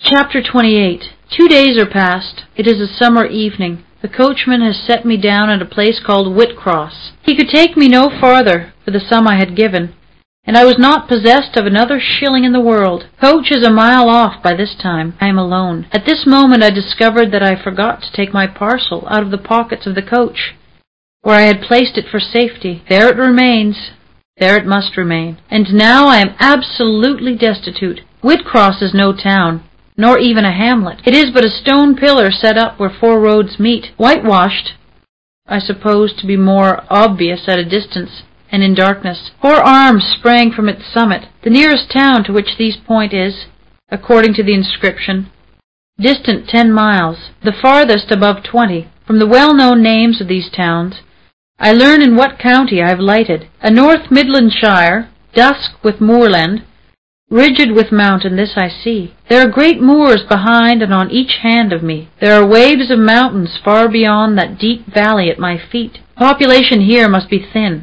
Chapter 28. 2 days are past. It is a summer evening. The coachman has set me down at a place called Whitcross. He could take me no farther for the sum I had given, and I was not possessed of another shilling in the world. Coach is a mile off by this time. I am alone. At this moment I discovered that I forgot to take my parcel out of the pockets of the coach, where I had placed it for safety. There it remains. There it must remain. And now I am absolutely destitute. Whitcross is no town, nor even a hamlet. It is but a stone pillar set up where 4 roads meet, whitewashed, I suppose to be more obvious at a distance and in darkness. 4 arms sprang from its summit. The nearest town to which these point is, according to the inscription, distant 10 miles, the farthest above 20. From the well-known names of these towns, I learn in what county I have lighted. A North Midlandshire, dusk with moorland, rigid with mountain, this I see. There are great moors behind and on each hand of me. There are waves of mountains far beyond that deep valley at my feet. The population here must be thin,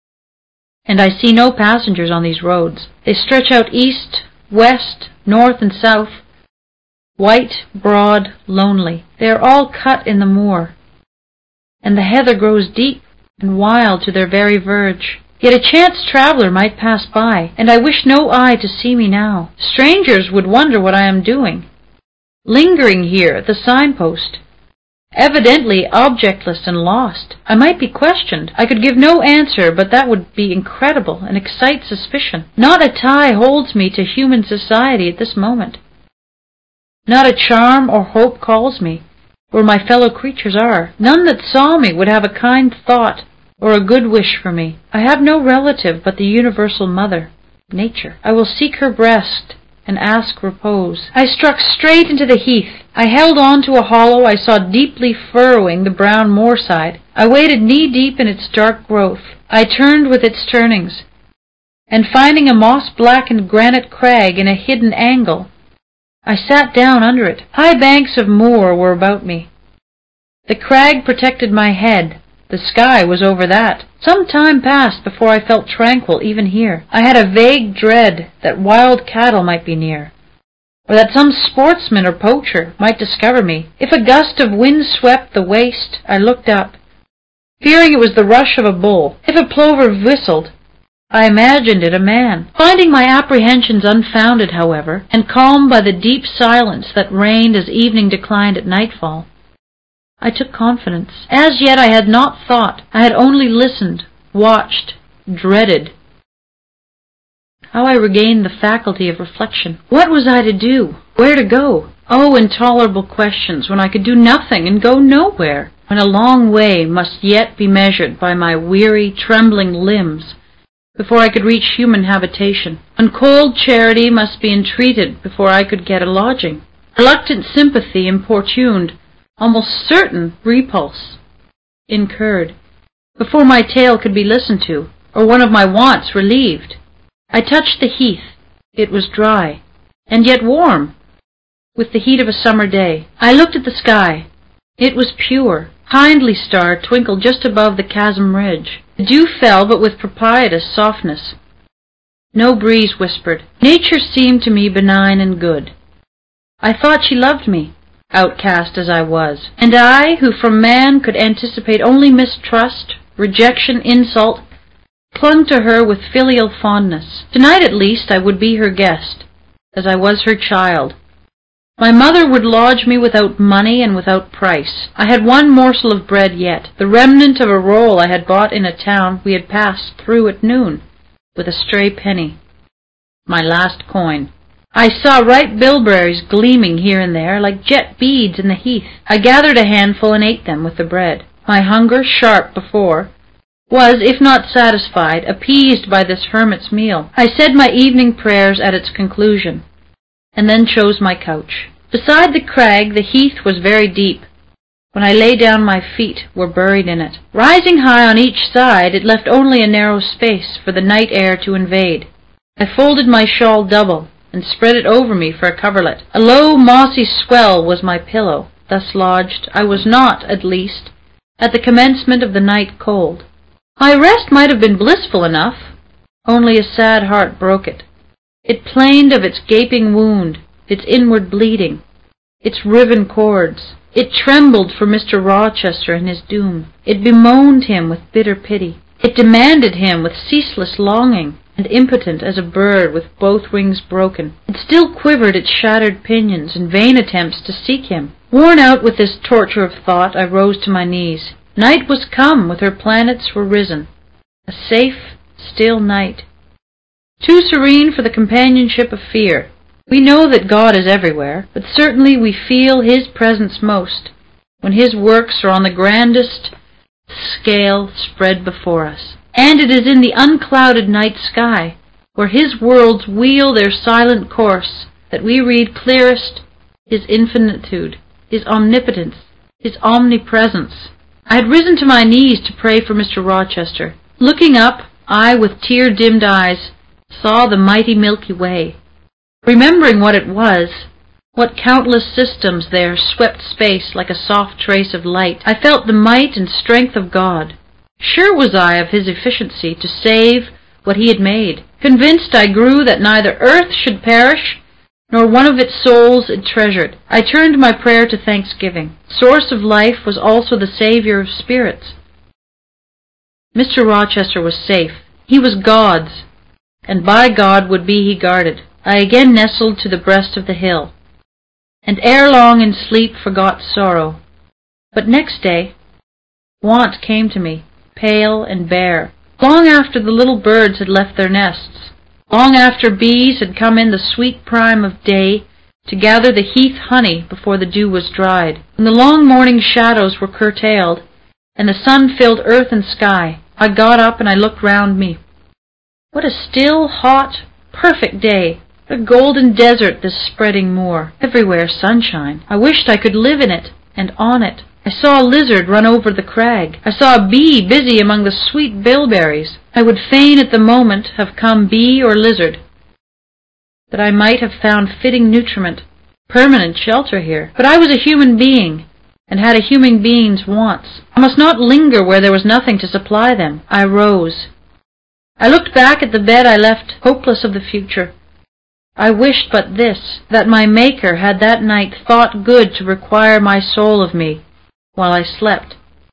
and I see no passengers on these roads. They stretch out east, west, north, and south, white, broad, lonely. They are all cut in the moor, and the heather grows deep and wild to their very verge. Yet a chance traveller might pass by, and I wish no eye to see me now. Strangers would wonder what I am doing, lingering here at the signpost, evidently objectless and lost. I might be questioned. I could give no answer, but that would be incredible and excite suspicion. Not a tie holds me to human society at this moment. Not a charm or hope calls me where my fellow creatures are. None that saw me would have a kind thought or a good wish for me. I have no relative but the universal mother, Nature. I will seek her breast and ask repose. I struck straight into the heath. I held on to a hollow I saw deeply furrowing the brown moorside. I waded knee-deep in its dark growth. I turned with its turnings, and finding a moss-blackened granite crag in a hidden angle, I sat down under it. High banks of moor were about me. The crag protected my head. The sky was over that. Some time passed before I felt tranquil even here. I had a vague dread that wild cattle might be near, or that some sportsman or poacher might discover me. If a gust of wind swept the waste, I looked up, fearing it was the rush of a bull. If a plover whistled, I imagined it a man. Finding my apprehensions unfounded, however, and calmed by the deep silence that reigned as evening declined at nightfall, I took confidence. As yet I had not thought. I had only listened, watched, dreaded. How I regained the faculty of reflection. What was I to do? Where to go? Oh, intolerable questions, when I could do nothing and go nowhere, when a long way must yet be measured by my weary, trembling limbs before I could reach human habitation, when cold charity must be entreated before I could get a lodging. Reluctant sympathy importuned, almost certain repulse incurred, before my tale could be listened to, or one of my wants relieved. I touched the heath. It was dry, and yet warm, with the heat of a summer day. I looked at the sky. It was pure. Hindley star twinkled just above the chasm ridge. The dew fell, but with propitious softness. No breeze whispered. Nature seemed to me benign and good. I thought she loved me, outcast as I was, and I, who from man could anticipate only mistrust, rejection, insult, clung to her with filial fondness. Tonight at least I would be her guest, as I was her child. My mother would lodge me without money and without price. I had one morsel of bread yet, the remnant of a roll I had bought in a town we had passed through at noon, with a stray penny. My last coin. I saw ripe bilberries gleaming here and there like jet beads in the heath. I gathered a handful and ate them with the bread. My hunger, sharp before, was, if not satisfied, appeased by this hermit's meal. I said my evening prayers at its conclusion, and then chose my couch. Beside the crag the heath was very deep. When I lay down my feet were buried in it. Rising high on each side, it left only a narrow space for the night air to invade. I folded my shawl double, and spread it over me for a coverlet. A low, mossy swell was my pillow. Thus lodged, I was not, at least, at the commencement of the night cold. My rest might have been blissful enough, only a sad heart broke it. It plained of its gaping wound, its inward bleeding, its riven chords. It trembled for Mr. Rochester and his doom. It bemoaned him with bitter pity. It demanded him with ceaseless longing, and impotent as a bird with both wings broken. It still quivered its shattered pinions in vain attempts to seek him. Worn out with this torture of thought, I rose to my knees. Night was come, with her planets were risen. A safe, still night. Too serene for the companionship of fear. We know that God is everywhere, but certainly we feel His presence most when His works are on the grandest scale spread before us. And it is in the unclouded night sky, where His worlds wheel their silent course, that we read clearest His infinitude, His omnipotence, His omnipresence. I had risen to my knees to pray for Mr. Rochester. Looking up, I, with tear-dimmed eyes, saw the mighty Milky Way. Remembering what it was, what countless systems there swept space like a soft trace of light, I felt the might and strength of God. Sure was I of His efficiency to save what He had made. Convinced I grew that neither earth should perish, nor one of its souls it treasured. I turned my prayer to thanksgiving. Source of life was also the Savior of spirits. Mr. Rochester was safe. He was God's, and by God would be he guarded. I again nestled to the breast of the hill, and ere long in sleep forgot sorrow. But next day, want came to me, pale and bare, long after the little birds had left their nests, long after bees had come in the sweet prime of day to gather the heath honey before the dew was dried, when the long morning shadows were curtailed, and the sun filled earth and sky. I got up and I looked round me. What a still, hot, perfect day! What a golden desert, this spreading moor. Everywhere sunshine. I wished I could live in it, and on it. I saw a lizard run over the crag. I saw a bee busy among the sweet bilberries. I would fain at the moment have come bee or lizard, that I might have found fitting nutriment, permanent shelter here. But I was a human being, and had a human being's wants. I must not linger where there was nothing to supply them. I rose. I looked back at the bed I left, hopeless of the future. I wished but this, that my Maker had that night thought good to require my soul of me, while I slept,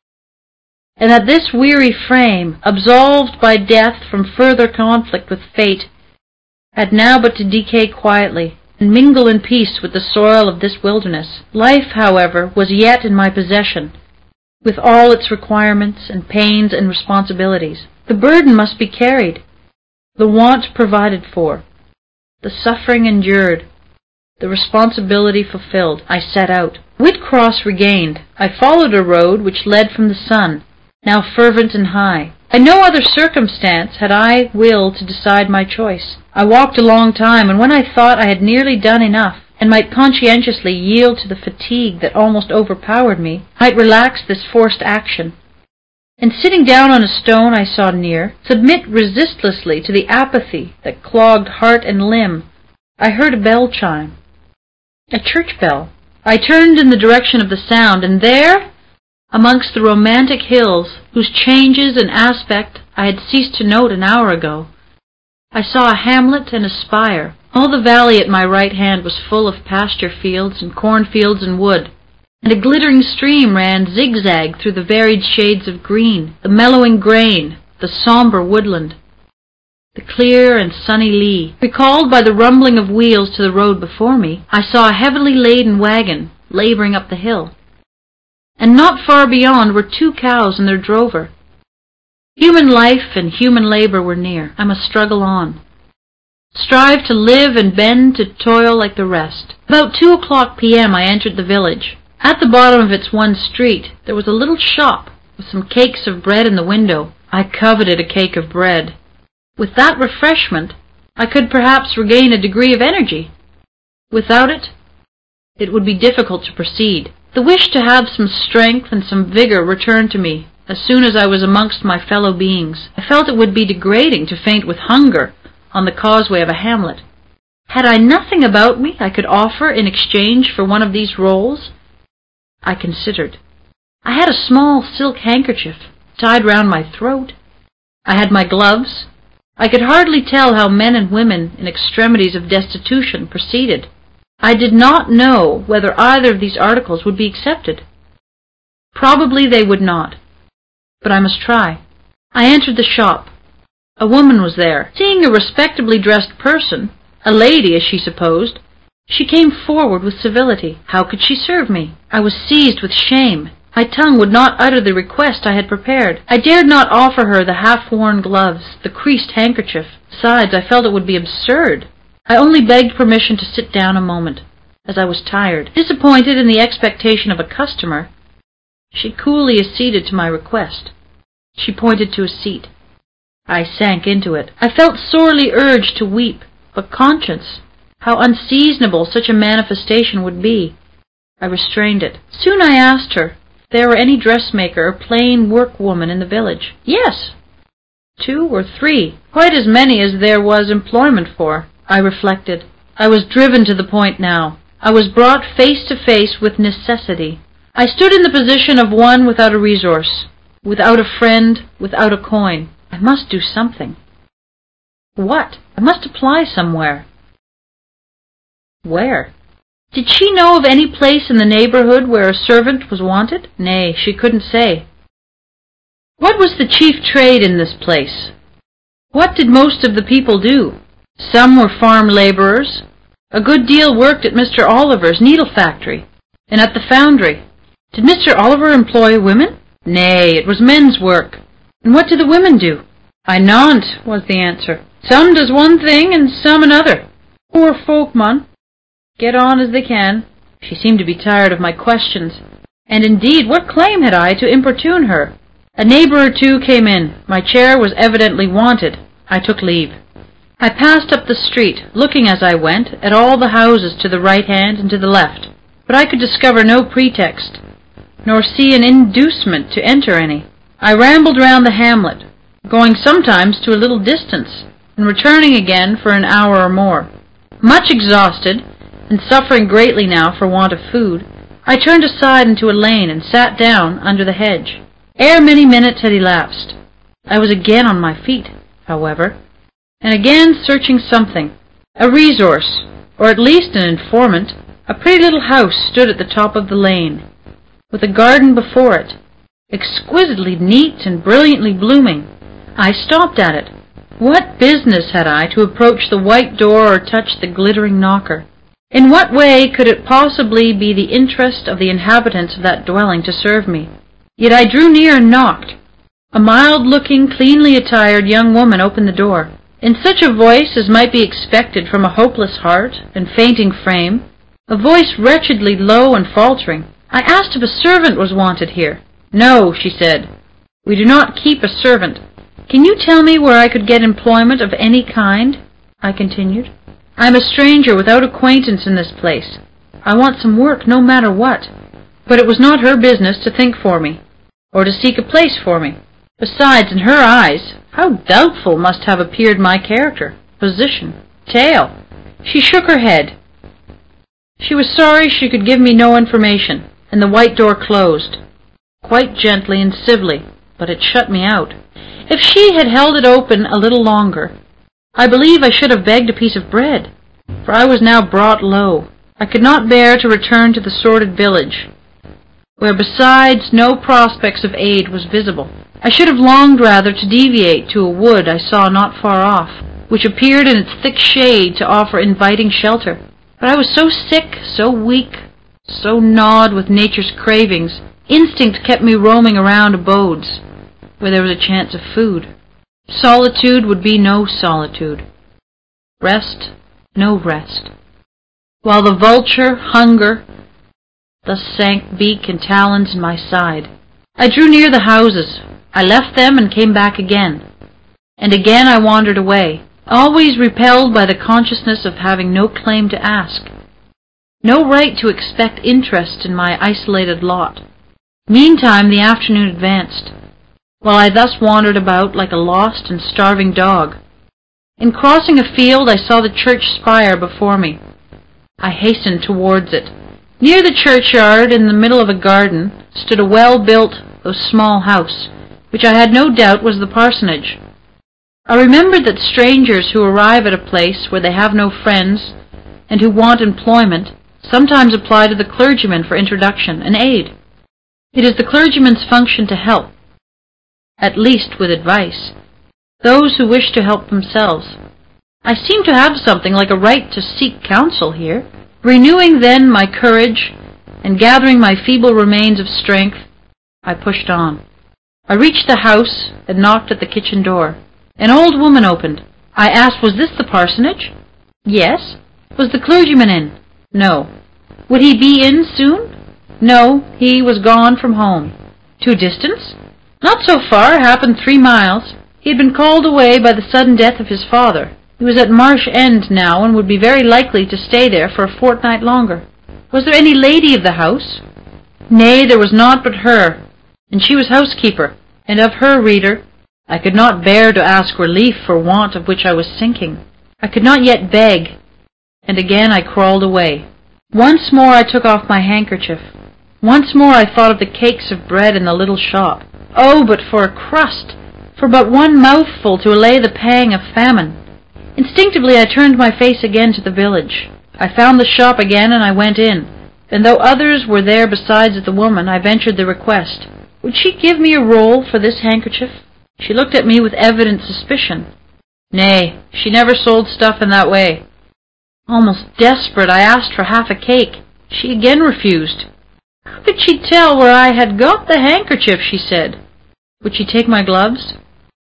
and that this weary frame, absolved by death from further conflict with fate, had now but to decay quietly, and mingle in peace with the soil of this wilderness. Life, however, was yet in my possession, with all its requirements and pains and responsibilities. The burden must be carried, the want provided for, the suffering endured, the responsibility fulfilled. I set out. Whitcross regained, I followed a road which led from the sun, now fervent and high. In no other circumstance had I will to decide my choice. I walked a long time, and when I thought I had nearly done enough, and might conscientiously yield to the fatigue that almost overpowered me, might relax this forced action, and sitting down on a stone I saw near, submit resistlessly to the apathy that clogged heart and limb, I heard a bell chime. A church bell. I turned in the direction of the sound, and there, amongst the romantic hills, whose changes and aspect I had ceased to note an hour ago, I saw a hamlet and a spire. All the valley at my right hand was full of pasture fields and cornfields and wood, and a glittering stream ran zigzag through the varied shades of green, the mellowing grain, the sombre woodland, the clear and sunny lea. Recalled by the rumbling of wheels to the road before me, I saw a heavily laden wagon laboring up the hill, and not far beyond were 2 cows and their drover. Human life and human labor were near. I must struggle on, strive to live and bend to toil like the rest. About 2:00 p.m. I entered the village. At the bottom of its one street there was a little shop with some cakes of bread in the window. I coveted a cake of bread. With that refreshment I could perhaps regain a degree of energy. Without it, it would be difficult to proceed. The wish to have some strength and some vigor returned to me as soon as I was amongst my fellow beings. I felt it would be degrading to faint with hunger on the causeway of a hamlet. Had I nothing about me I could offer in exchange for one of these rolls? I considered. I had a small silk handkerchief tied round my throat. I had my gloves. I could hardly tell how men and women in extremities of destitution proceeded. I did not know whether either of these articles would be accepted. Probably they would not, but I must try. I entered the shop. A woman was there. Seeing a respectably dressed person, a lady as she supposed, she came forward with civility. How could she serve me? I was seized with shame. My tongue would not utter the request I had prepared. I dared not offer her the half-worn gloves, the creased handkerchief. Besides, I felt it would be absurd. I only begged permission to sit down a moment, as I was tired. Disappointed in the expectation of a customer, she coolly acceded to my request. She pointed to a seat. I sank into it. I felt sorely urged to weep, but conscious how unseasonable such a manifestation would be, I restrained it. Soon I asked her if there were any dressmaker or plain workwoman in the village. Yes, 2 or 3, quite as many as there was employment for. I reflected. I was driven to the point now. I was brought face to face with necessity. I stood in the position of one without a resource, without a friend, without a coin. I must do something. What? I must apply somewhere. Where? Did she know of any place in the neighborhood where a servant was wanted? Nay, she couldn't say. What was the chief trade in this place? What did most of the people do? Some were farm laborers. A good deal worked at Mr. Oliver's needle factory, and at the foundry. Did Mr. Oliver employ women? Nay, it was men's work. And what did the women do? I knownt, was the answer. Some does one thing and some another. Poor folk, mun. Get on as they can. She seemed to be tired of my questions, and indeed what claim had I to importune her? A neighbor or two came in. My chair was evidently wanted. I took leave. I passed up the street, looking as I went at all the houses to the right hand and to the left, but I could discover no pretext, nor see an inducement to enter any. I rambled round the hamlet, going sometimes to a little distance, and returning again for an hour or more. Much exhausted, and suffering greatly now for want of food, I turned aside into a lane and sat down under the hedge. Ere many minutes had elapsed, I was again on my feet, however, and again searching something, a resource, or at least an informant. A pretty little house stood at the top of the lane, with a garden before it, exquisitely neat and brilliantly blooming. I stopped at it. What business had I to approach the white door or touch the glittering knocker? In what way could it possibly be the interest of the inhabitants of that dwelling to serve me? Yet I drew near and knocked. A mild-looking, cleanly attired young woman opened the door. In such a voice as might be expected from a hopeless heart and fainting frame, a voice wretchedly low and faltering, I asked if a servant was wanted here. No, she said. We do not keep a servant. Can you tell me where I could get employment of any kind? I continued. I am a stranger without acquaintance in this place. I want some work, no matter what. But it was not her business to think for me, or to seek a place for me. Besides, in her eyes, how doubtful must have appeared my character, position, tale. She shook her head. She was sorry she could give me no information, and the white door closed, quite gently and civilly, but it shut me out. If she had held it open a little longer, I believe I should have begged a piece of bread, for I was now brought low. I could not bear to return to the sordid village, where besides no prospects of aid was visible. I should have longed rather to deviate to a wood I saw not far off, which appeared in its thick shade to offer inviting shelter. But I was so sick, so weak, so gnawed with nature's cravings, instinct kept me roaming around abodes where there was a chance of food. Solitude would be no solitude. Rest, no rest. While the vulture, hunger, thus sank beak and talons in my side. I drew near the houses. I left them and came back again. And again I wandered away, always repelled by the consciousness of having no claim to ask, no right to expect interest in my isolated lot. Meantime the afternoon advanced, while I thus wandered about like a lost and starving dog. In crossing a field I saw the church spire before me. I hastened towards it. Near the churchyard, in the middle of a garden, stood a well-built, though small house, which I had no doubt was the parsonage. I remembered that strangers who arrive at a place where they have no friends and who want employment sometimes apply to the clergyman for introduction and aid. It is the clergyman's function to help, at least with advice, those who wish to help themselves. I seem to have something like a right to seek counsel here. Renewing then my courage and gathering my feeble remains of strength, I pushed on. I reached the house and knocked at the kitchen door. An old woman opened. I asked, was this the parsonage? Yes. Was the clergyman in? No. Would he be in soon? No, he was gone from home. To a distance? Not so far, happened 3 miles. He had been called away by the sudden death of his father. He was at Marsh End now, and would be very likely to stay there for a fortnight longer. Was there any lady of the house? Nay, there was not but her, and she was housekeeper, and of her, reader, I could not bear to ask relief for want of which I was sinking. I could not yet beg, and again I crawled away. Once more I took off my handkerchief. Once more I thought of the cakes of bread in the little shop. Oh, but for a crust, for but one mouthful to allay the pang of famine. Instinctively I turned my face again to the village. I found the shop again, and I went in, and though others were there besides the woman, I ventured the request. Would she give me a roll for this handkerchief? She looked at me with evident suspicion. Nay, she never sold stuff in that way. Almost desperate, I asked for half a cake. She again refused. How could she tell where I had got the handkerchief, she said. Would she take my gloves?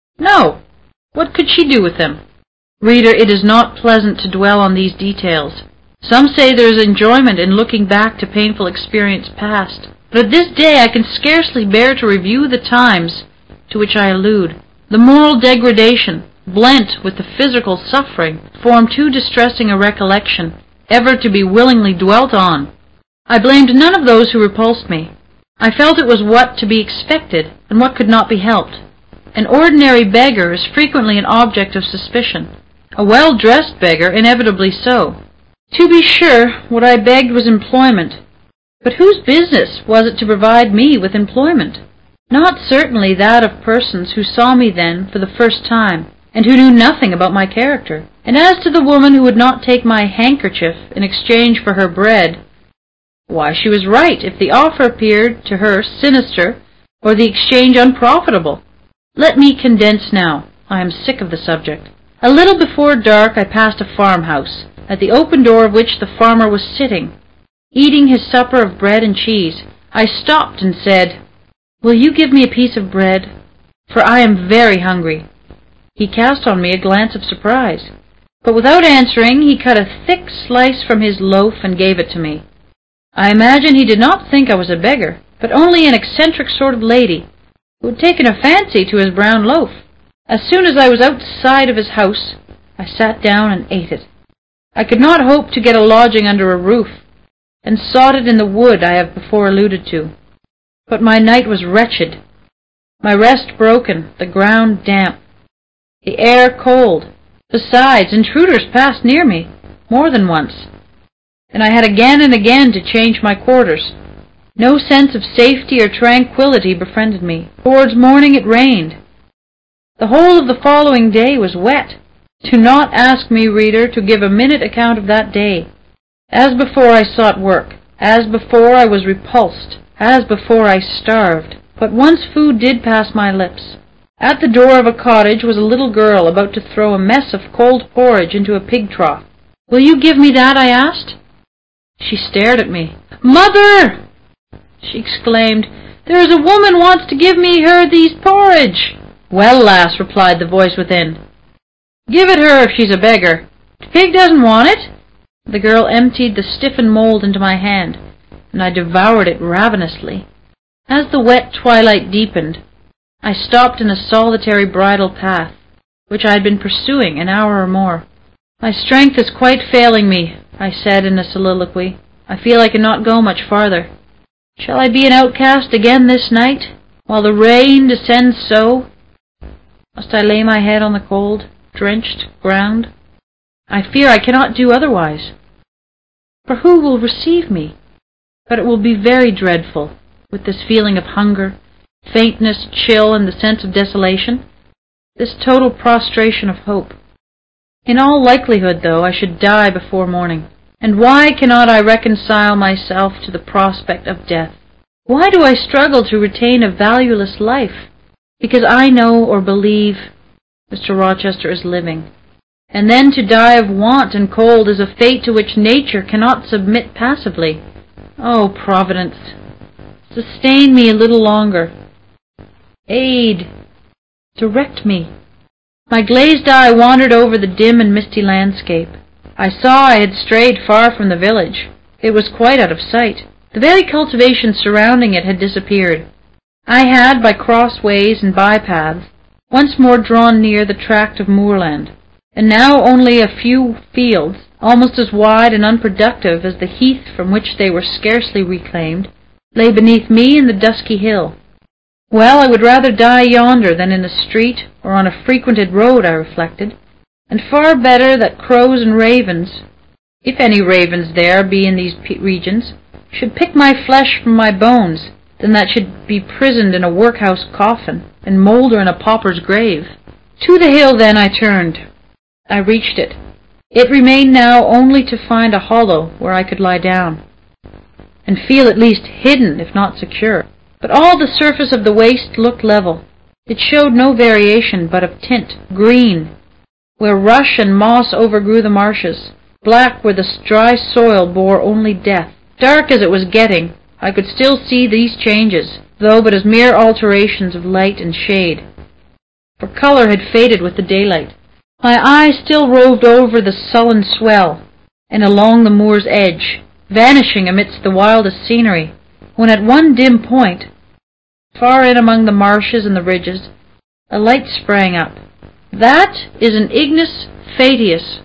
No. What could she do with them? Reader, it is not pleasant to dwell on these details. Some say there is enjoyment in looking back to painful experience past, but at this day I can scarcely bear to review the times to which I allude. The moral degradation, blent with the physical suffering, form too distressing a recollection ever to be willingly dwelt on. I blamed none of those who repulsed me. I felt it was what to be expected, and what could not be helped. An ordinary beggar is frequently an object of suspicion. A well-dressed beggar, inevitably so. To be sure, what I begged was employment. But whose business was it to provide me with employment? Not certainly that of persons who saw me then for the first time, and who knew nothing about my character. And as to the woman who would not take my handkerchief in exchange for her bread, why, she was right if the offer appeared to her sinister or the exchange unprofitable. Let me condense now. I am sick of the subject. A little before dark I passed a farmhouse, at the open door of which the farmer was sitting, eating his supper of bread and cheese. I stopped and said, "Will you give me a piece of bread? For I am very hungry." He cast on me a glance of surprise, but without answering he cut a thick slice from his loaf and gave it to me. I imagine he did not think I was a beggar, but only an eccentric sort of lady, who had taken a fancy to his brown loaf. As soon as I was outside of his house, I sat down and ate it. I could not hope to get a lodging under a roof, and sought it in the wood I have before alluded to. But my night was wretched, my rest broken, the ground damp, the air cold. Besides, intruders passed near me, more than once, and I had again and again to change my quarters. No sense of safety or tranquillity befriended me. Towards morning it rained. The whole of the following day was wet. Do not ask me, reader, to give a minute account of that day. As before I sought work. As before I was repulsed. As before I starved. But once food did pass my lips. At the door of a cottage was a little girl about to throw a mess of cold porridge into a pig trough. "Will you give me that?" I asked. She stared at me. "Mother!" she exclaimed. "There is a woman wants to give me her these porridge." "Well, lass," replied the voice within, "give it her if she's a beggar. The pig doesn't want it." The girl emptied the stiffened mould into my hand, and I devoured it ravenously. As the wet twilight deepened, I stopped in a solitary bridle path, which I had been pursuing an hour or more. "My strength is quite failing me," I said in a soliloquy. "I feel I cannot go much farther. Shall I be an outcast again this night, while the rain descends so? Must I lay my head on the cold, drenched ground? I fear I cannot do otherwise. For who will receive me? But it will be very dreadful, with this feeling of hunger, faintness, chill, and the sense of desolation, this total prostration of hope. In all likelihood, though, I should die before morning. And why cannot I reconcile myself to the prospect of death? Why do I struggle to retain a valueless life? Because I know or believe Mr. Rochester is living. And then to die of want and cold is a fate to which nature cannot submit passively. Oh, Providence, sustain me a little longer. Aid, direct me. My glazed eye wandered over the dim and misty landscape. I saw I had strayed far from the village. It was quite out of sight. The very cultivation surrounding it had disappeared. I had, by cross ways and bypaths, once more drawn near the tract of moorland, and now only a few fields, almost as wide and unproductive as the heath from which they were scarcely reclaimed, lay beneath me and the dusky hill. Well, I would rather die yonder than in a street or on a frequented road, I reflected, and far better that crows and ravens, if any ravens there be in these regions, should pick my flesh from my bones, than that should be prisoned in a workhouse coffin, and moulder in a pauper's grave. To the hill, then, I turned. I reached it. It remained now only to find a hollow where I could lie down, and feel at least hidden, if not secure. But all the surface of the waste looked level. It showed no variation but of tint, green, where rush and moss overgrew the marshes, black where the dry soil bore only death. Dark as it was getting, I could still see these changes, though but as mere alterations of light and shade, for color had faded with the daylight. My eye still roved over the sullen swell, and along the moor's edge, vanishing amidst the wildest scenery, when at one dim point, far in among the marshes and the ridges, a light sprang up. That is an Ignis Fatuus,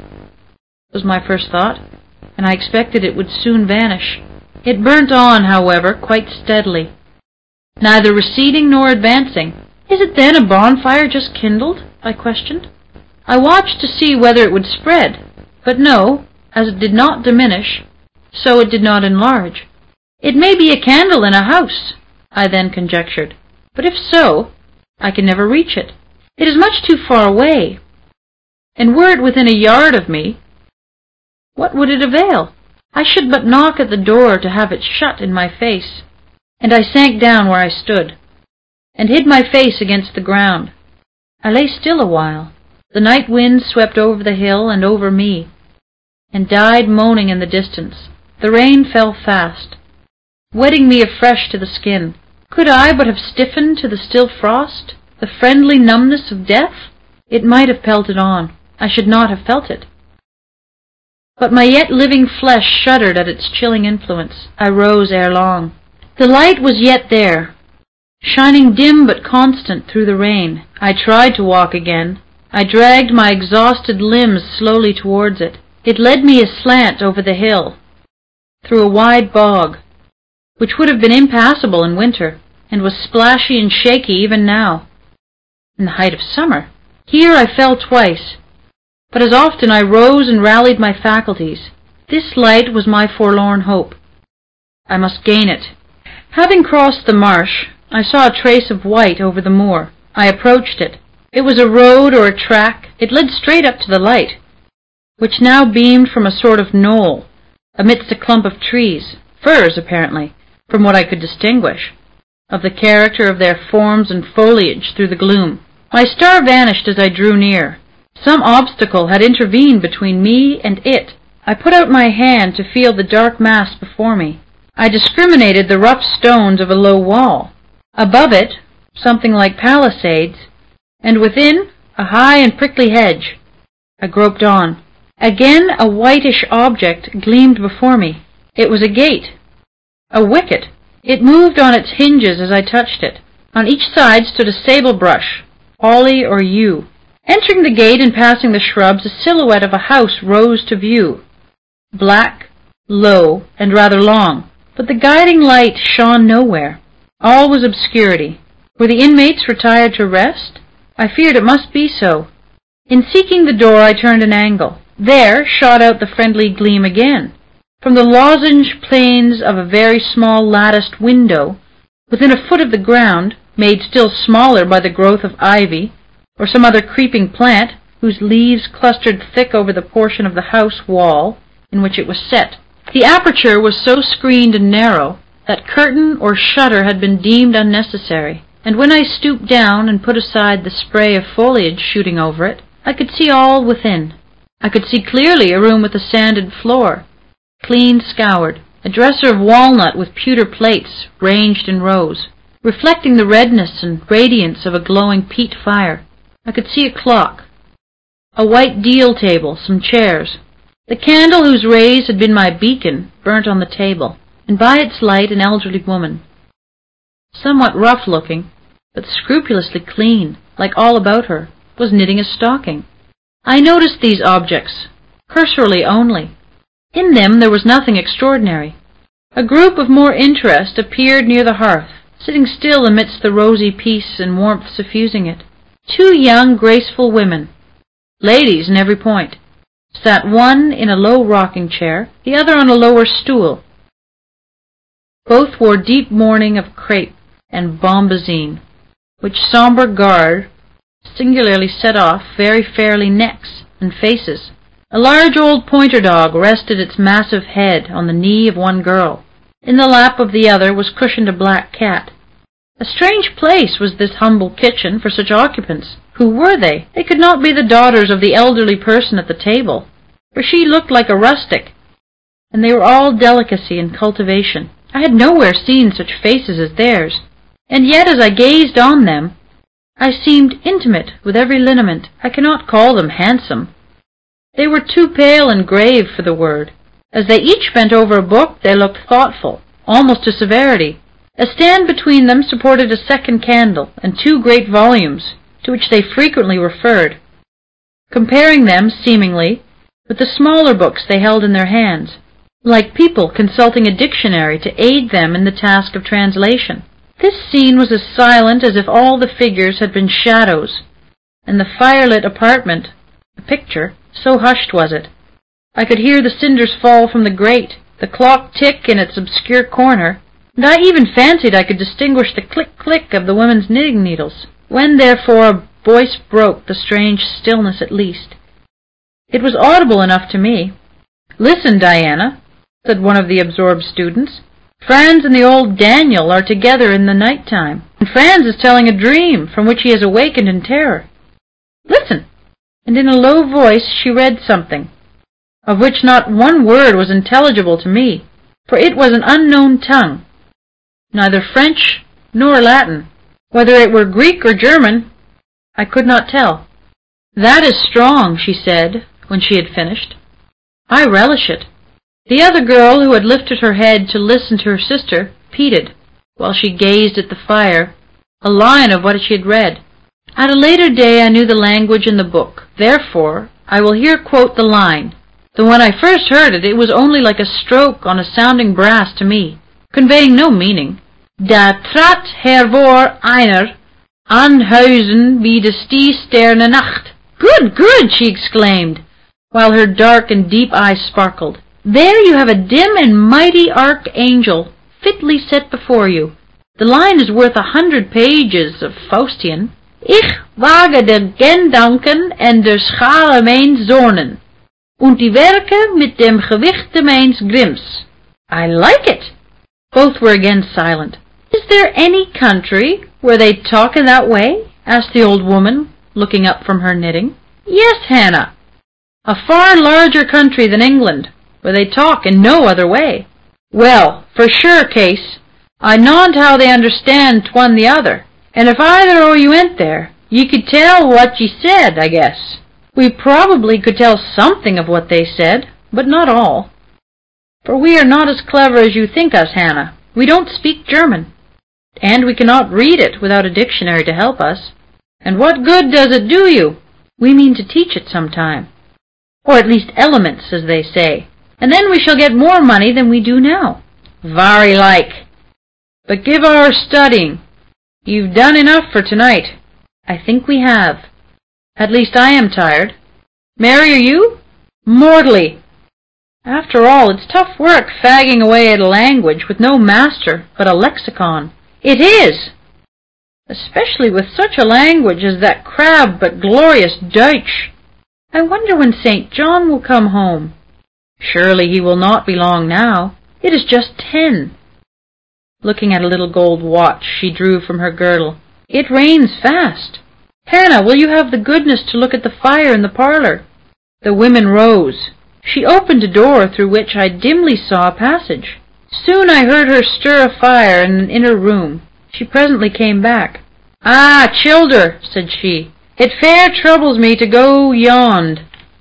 was my first thought, and I expected it would soon vanish. It burnt on, however, quite steadily, neither receding nor advancing. Is it then a bonfire just kindled? I questioned. I watched to see whether it would spread, but no, as it did not diminish, so it did not enlarge. It may be a candle in a house, I then conjectured, but if so, I can never reach it. It is much too far away, and were it within a yard of me, what would it avail? I should but knock at the door to have it shut in my face, and I sank down where I stood, and hid my face against the ground. I lay still a while. The night wind swept over the hill and over me, and died moaning in the distance. The rain fell fast, wetting me afresh to the skin. Could I but have stiffened to the still frost, the friendly numbness of death? It might have pelted on. I should not have felt it. But my yet living flesh shuddered at its chilling influence. I rose ere long. The light was yet there, shining dim but constant through the rain. I tried to walk again. I dragged my exhausted limbs slowly towards it. It led me aslant over the hill, through a wide bog, which would have been impassable in winter, and was splashy and shaky even now, in the height of summer. Here I fell twice, but as often I rose and rallied my faculties. This light was my forlorn hope. I must gain it. Having crossed the marsh, I saw a trace of white over the moor. I approached it. It was a road or a track. It led straight up to the light, which now beamed from a sort of knoll, amidst a clump of trees, firs apparently, from what I could distinguish, of the character of their forms and foliage through the gloom. My star vanished as I drew near. Some obstacle had intervened between me and it. I put out my hand to feel the dark mass before me. I discriminated the rough stones of a low wall. Above it, something like palisades, and within, a high and prickly hedge. I groped on. Again a whitish object gleamed before me. It was a gate, a wicket. It moved on its hinges as I touched it. On each side stood a sable brush, holly or yew. Entering the gate and passing the shrubs, a silhouette of a house rose to view, black, low, and rather long, but the guiding light shone nowhere. All was obscurity. Were the inmates retired to rest? I feared it must be so. In seeking the door, I turned an angle. There shot out the friendly gleam again. From the lozenge panes of a very small latticed window, within a foot of the ground, made still smaller by the growth of ivy, or some other creeping plant, whose leaves clustered thick over the portion of the house wall in which it was set. The aperture was so screened and narrow that curtain or shutter had been deemed unnecessary, and when I stooped down and put aside the spray of foliage shooting over it, I could see all within. I could see clearly a room with a sanded floor, clean scoured, a dresser of walnut with pewter plates ranged in rows, reflecting the redness and radiance of a glowing peat fire. I could see a clock, a white deal table, some chairs. The candle whose rays had been my beacon burnt on the table, and by its light an elderly woman, somewhat rough-looking, but scrupulously clean, like all about her, was knitting a stocking. I noticed these objects, cursorily only. In them there was nothing extraordinary. A group of more interest appeared near the hearth, sitting still amidst the rosy peace and warmth suffusing it. 2 young, graceful women, ladies in every point, sat one in a low rocking chair, the other on a lower stool. Both wore deep mourning of crape and bombazine, which sombre garb singularly set off very fairly necks and faces. A large old pointer dog rested its massive head on the knee of one girl. In the lap of the other was cushioned a black cat. A strange place was this humble kitchen for such occupants. Who were they? They could not be the daughters of the elderly person at the table, for she looked like a rustic, and they were all delicacy and cultivation. I had nowhere seen such faces as theirs, and yet as I gazed on them, I seemed intimate with every lineament. I cannot call them handsome. They were too pale and grave for the word. As they each bent over a book, they looked thoughtful, almost to severity. A stand between them supported a second candle and 2 great volumes, to which they frequently referred, comparing them, seemingly, with the smaller books they held in their hands, like people consulting a dictionary to aid them in the task of translation. This scene was as silent as if all the figures had been shadows, and the firelit apartment a picture, so hushed was it. I could hear the cinders fall from the grate, the clock tick in its obscure corner, and I even fancied I could distinguish the click-click of the women's knitting needles. When, therefore, a voice broke the strange stillness at least, it was audible enough to me. "Listen, Diana," said one of the absorbed students. "Franz and the old Daniel are together in the night time, and Franz is telling a dream from which he has awakened in terror. Listen!" And in a low voice she read something, of which not one word was intelligible to me, for it was an unknown tongue, neither French nor Latin. Whether it were Greek or German, I could not tell. "That is strong," she said, when she had finished. "I relish it." The other girl, who had lifted her head to listen to her sister, repeated, while she gazed at the fire, a line of what she had read. At a later day I knew the language in the book. Therefore, I will here quote the line, though when I first heard it, it was only like a stroke on a sounding brass to me, conveying no meaning. "Da trat hervor einer Anhuisen wie de sterne Nacht." "Good, good!" she exclaimed, while her dark and deep eyes sparkled. "There you have a dim and mighty archangel fitly set before you. The line is worth 100 pages of Faustian. Ich wage der Gedanken en der Schale meins Zornen, und die Werke mit dem Gewichte meins Grimms." "I like it." Both were again silent. "Is there any country where they talk in that way?" asked the old woman, looking up from her knitting. "Yes, Hannah, a far larger country than England, where they talk in no other way." "Well, for sure case, I knowed how they understand t'one the other, and if either o' you went there, ye could tell what ye said, I guess." "We probably could tell something of what they said, but not all. For we are not as clever as you think us, Hannah. We don't speak German, and we cannot read it without a dictionary to help us. And what good does it do you? We mean to teach it some time, or at least elements, as they say, and then we shall get more money than we do now." "Very like. But give our studying. You've done enough for tonight." "I think we have. At least I am tired. Mary, are you?" "Mortally. After all, it's tough work fagging away at a language with no master but a lexicon." "It is, especially with such a language as that crabbed but glorious Deutsch. I wonder when St. John will come home." Surely he will not be long now. It is just 10. Looking at a little gold watch she drew from her girdle. It rains fast. Hannah, will you have the goodness to look at the fire in the parlour? The women rose. She opened a door through which I dimly saw a passage. Soon I heard her stir a fire in an inner room. She presently came back. "Ah, childer," said she, "it fair troubles me to go yond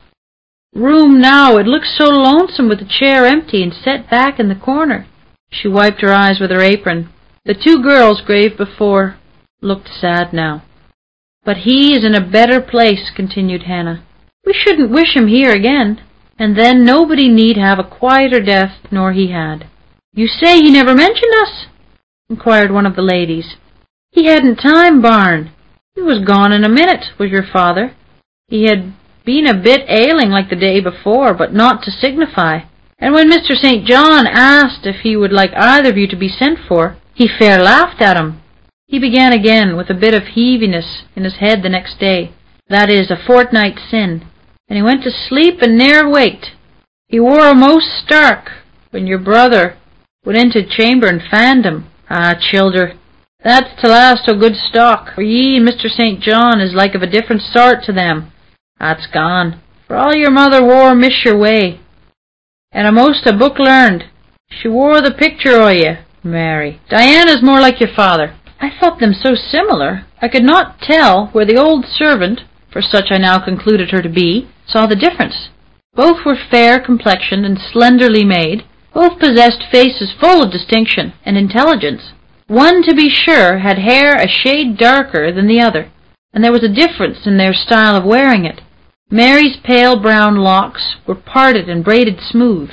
room now. It looks so lonesome with the chair empty and set back in the corner." She wiped her eyes with her apron. The 2 girls, grave before, looked sad now. "But he is in a better place," continued Hannah. "We shouldn't wish him here again. And then nobody need have a quieter death nor he had." "You say he never mentioned us?" inquired one of the ladies. "He hadn't time, Barn. He was gone in a minute, was your father. He had been a bit ailing like the day before, but not to signify. And when Mr. St. John asked if he would like either of you to be sent for, he fair laughed at him. He began again with a bit of heaviness in his head the next day, that is, a fortnight sin, and he went to sleep and ne'er waked. He wore a most stark when your brother went into chamber and fanned him. Ah, childer, that's to last o' good stock, for ye and Mr. St. John is like of a different sort to them. That's gone, for all your mother wore miss your way, and a'most a book learned. She wore the picture o' ye, Mary. Diana's more like your father." I thought them so similar, I could not tell where the old servant, for such I now concluded her to be, saw the difference. Both were fair complexioned and slenderly made. Both possessed faces full of distinction and intelligence. One, to be sure, had hair a shade darker than the other, and there was a difference in their style of wearing it. Mary's pale brown locks were parted and braided smooth.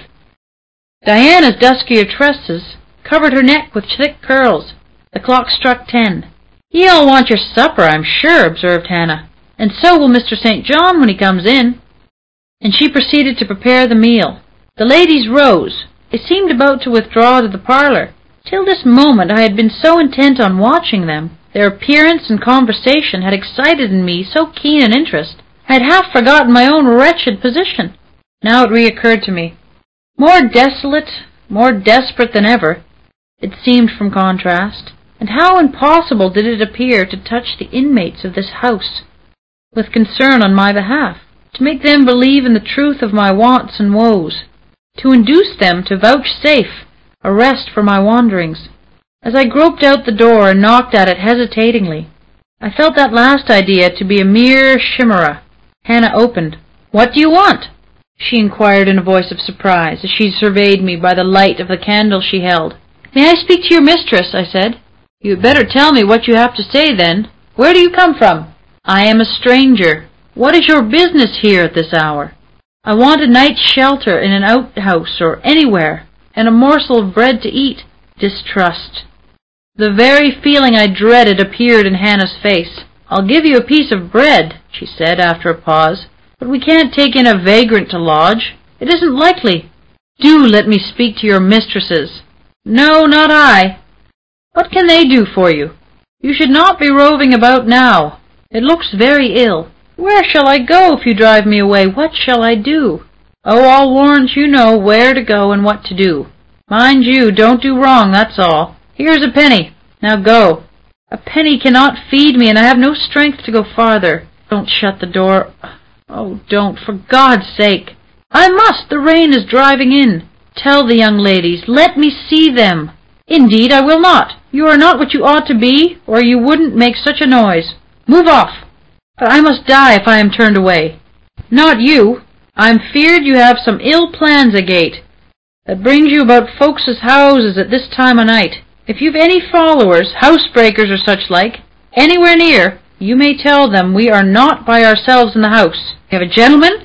Diana's duskier tresses covered her neck with thick curls. The clock struck 10. "Ye all want your supper, I'm sure," observed Hannah, "and so will Mr. St. John when he comes in." And she proceeded to prepare the meal. The ladies rose. They seemed about to withdraw to the parlour. Till this moment I had been so intent on watching them. Their appearance and conversation had excited in me so keen an interest, I had half forgotten my own wretched position. Now it reoccurred to me. More desolate, more desperate than ever, it seemed from contrast, and how impossible did it appear to touch the inmates of this house with concern on my behalf, to make them believe in the truth of my wants and woes, to induce them to vouchsafe a rest for my wanderings. As I groped out the door and knocked at it hesitatingly, I felt that last idea to be a mere chimera. Hannah opened. "What do you want?" she inquired in a voice of surprise, as she surveyed me by the light of the candle she held. "May I speak to your mistress?" I said. "You had better tell me what you have to say, then. Where do you come from?" "I am a stranger. What is your business here at this hour?" "I want a night's shelter in an outhouse or anywhere, and a morsel of bread to eat." Distrust, the very feeling I dreaded, appeared in Hannah's face. "I'll give you a piece of bread," she said after a pause, "but we can't take in a vagrant to lodge. It isn't likely. Do let me speak to your mistresses." "No, not I." "What can they do for you? You should not be roving about now. It looks very ill. Where shall I go if you drive me away? What shall I do?" "Oh, I'll warrant you know where to go and what to do. Mind you, don't do wrong, that's all. Here's a penny. Now go." "A penny cannot feed me, and I have no strength to go farther." "Don't shut the door. Oh, don't, for God's sake." "I must. The rain is driving in." "Tell the young ladies. Let me see them." "Indeed I will not. You are not what you ought to be, or you wouldn't make such a noise. Move off." "But I must die if I am turned away." "Not you. I'm feared you have some ill plans agate that brings you about folks' houses at this time o' night. If you've any followers, housebreakers or such like, anywhere near, you may tell them we are not by ourselves in the house. We have a gentleman,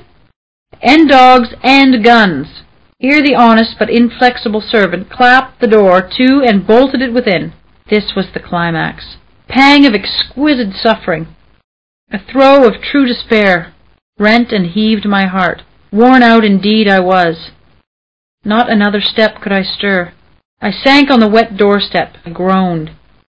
and dogs, and guns." Here the honest but inflexible servant clapped the door to and bolted it within. This was the climax. Pang of exquisite suffering, a throe of true despair, rent and heaved my heart. Worn out indeed I was. Not another step could I stir. I sank on the wet doorstep. I groaned.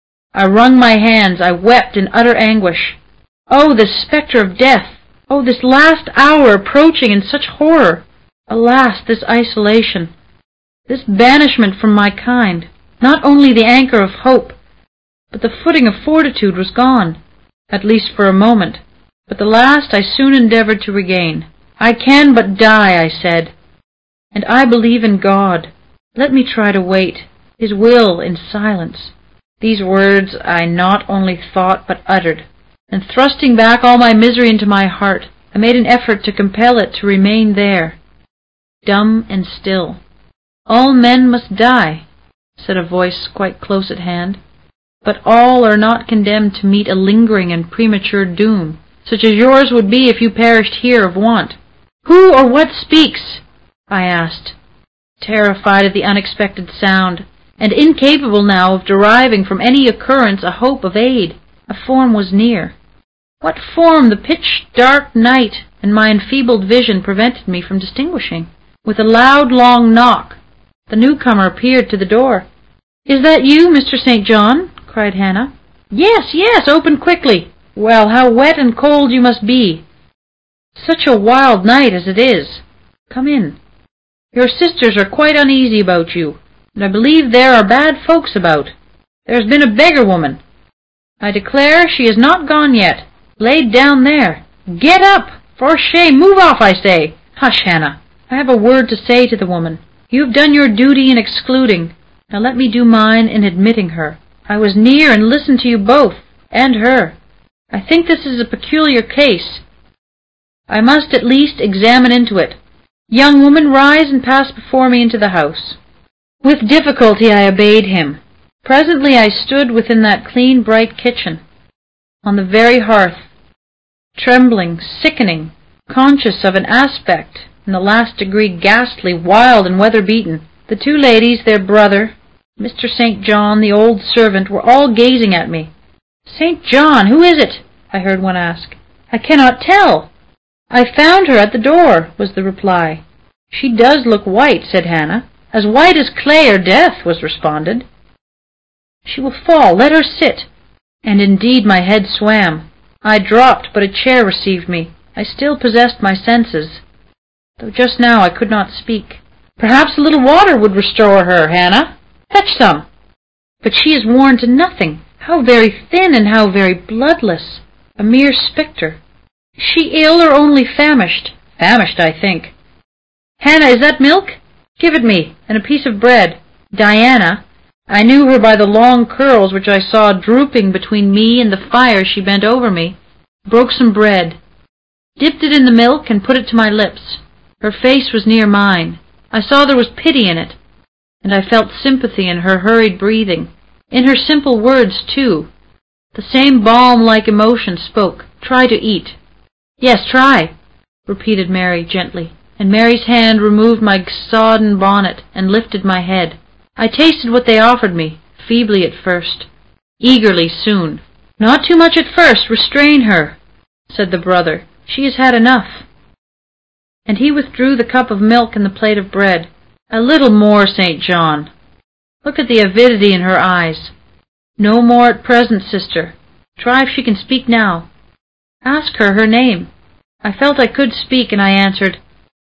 I wrung my hands. I wept in utter anguish. Oh, this spectre of death! Oh, this last hour approaching in such horror! Alas, this isolation, this banishment from my kind! Not only the anchor of hope, but the footing of fortitude was gone, at least for a moment, but the last I soon endeavored to regain. I can but die, I said, and I believe in God. Let me try to wait His will in silence. These words I not only thought but uttered, and thrusting back all my misery into my heart, I made an effort to compel it to remain there, dumb and still. All men must die, said a voice quite close at hand, but all are not condemned to meet a lingering and premature doom, such as yours would be if you perished here of want. Who or what speaks? I asked, terrified at the unexpected sound, and incapable now of deriving from any occurrence a hope of aid. A form was near. What form the pitch-dark night and my enfeebled vision prevented me from distinguishing. With a loud, long knock, the newcomer appeared to the door. "Is that you, Mr. St. John?" cried Hannah. "Yes, yes, open quickly. Well, how wet and cold you must be. Such a wild night as it is. Come in. Your sisters are quite uneasy about you, and I believe there are bad folks about. There has been a beggar woman. I declare she is not gone yet, laid down there. Get up! For shame! Move off, I say! Hush, Hannah. I have a word to say to the woman. You have done your duty in excluding. Now let me do mine in admitting her. I was near and listened to you both, and her. I think this is a peculiar case. I must at least examine into it. Young woman, rise and pass before me into the house." With difficulty I obeyed him. Presently I stood within that clean, bright kitchen, on the very hearth, trembling, sickening, conscious of an aspect in the last degree ghastly, wild, and weather-beaten. The two ladies, their brother, Mr. St. John, the old servant, were all gazing at me. "St. John, who is it?" I heard one ask. "I cannot tell." "I found her at the door," was the reply. "She does look white," said Hannah. "As white as clay or death," was responded. "She will fall. Let her sit." And indeed my head swam. I dropped, but a chair received me. I still possessed my senses, though just now I could not speak. "Perhaps a little water would restore her, Hannah. Fetch some." "But she is worn to nothing. How very thin and how very bloodless. A mere spectre. Is she ill or only famished?" "Famished, I think." "Hannah, is that milk? Give it me, and a piece of bread." Diana, I knew her by the long curls which I saw drooping between me and the fire she bent over me, broke some bread, dipped it in the milk, and put it to my lips. Her face was near mine. I saw there was pity in it, and I felt sympathy in her hurried breathing, in her simple words, too. The same balm-like emotion spoke. "Try to eat." "Yes, try," repeated Mary gently, and Mary's hand removed my sodden bonnet and lifted my head. I tasted what they offered me, feebly at first, eagerly soon. "Not too much at first. Restrain her," said the brother. "She has had enough." And he withdrew the cup of milk and the plate of bread. "A little more, St. John. Look at the avidity in her eyes. No more at present, sister. Try if she can speak now. Ask her her name." I felt I could speak, and I answered,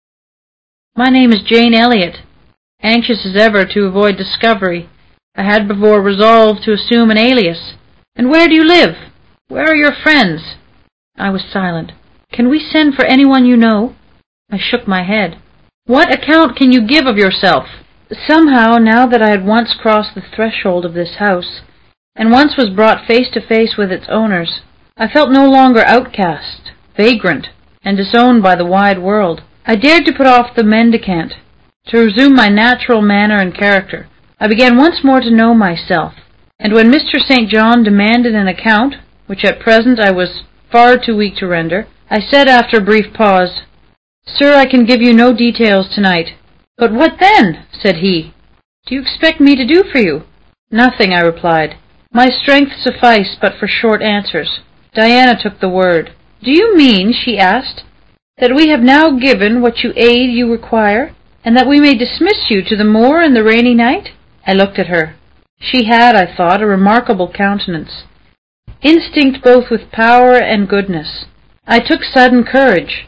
"My name is Jane Elliot." Anxious as ever to avoid discovery, I had before resolved to assume an alias. "And where do you live? Where are your friends?" I was silent. "Can we send for anyone you know?" I shook my head. "What account can you give of yourself?" Somehow, now that I had once crossed the threshold of this house, and once was brought face to face with its owners, I felt no longer outcast, vagrant, and disowned by the wide world. I dared to put off the mendicant, to resume my natural manner and character. I began once more to know myself, and when Mr. St. John demanded an account, which at present I was far too weak to render, I said after a brief pause, "Sir, I can give you no details tonight." "But what then?" said he. "Do you expect me to do for you?" "Nothing," I replied. My strength sufficed but for short answers. Diana took the word. "Do you mean," she asked, "that we have now given what aid you require, and that we may dismiss you to the moor in the rainy night?" I looked at her. She had, I thought, a remarkable countenance, instinct both with power and goodness. I took sudden courage.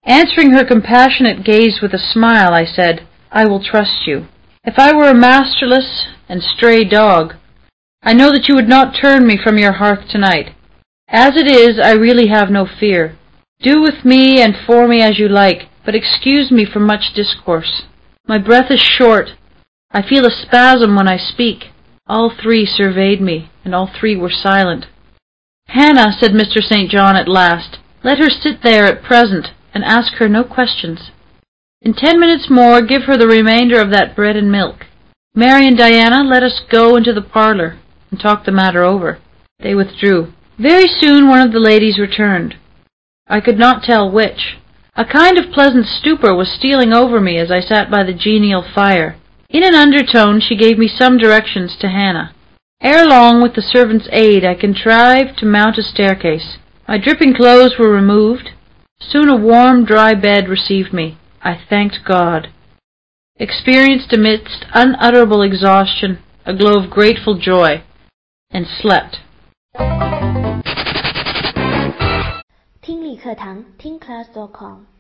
Answering her compassionate gaze with a smile, I said, "I will trust you. If I were a masterless and stray dog, I know that you would not turn me from your hearth tonight. As it is, I really have no fear. Do with me and for me as you like, but excuse me from much discourse. My breath is short. I feel a spasm when I speak." All three surveyed me, and all three were silent. "Hannah," said Mr. St. John at last, "let her sit there at present, and ask her no questions. In 10 minutes more give her the remainder of that bread and milk. Mary and Diana, let us go into the parlour and talk the matter over." They withdrew. Very soon one of the ladies returned. I could not tell which. A kind of pleasant stupor was stealing over me as I sat by the genial fire. In an undertone she gave me some directions to Hannah. Ere long, with the servant's aid, I contrived to mount a staircase. My dripping clothes were removed. Soon a warm, dry bed received me. I thanked God. Experienced amidst unutterable exhaustion a glow of grateful joy, and slept. 听力课堂听class.com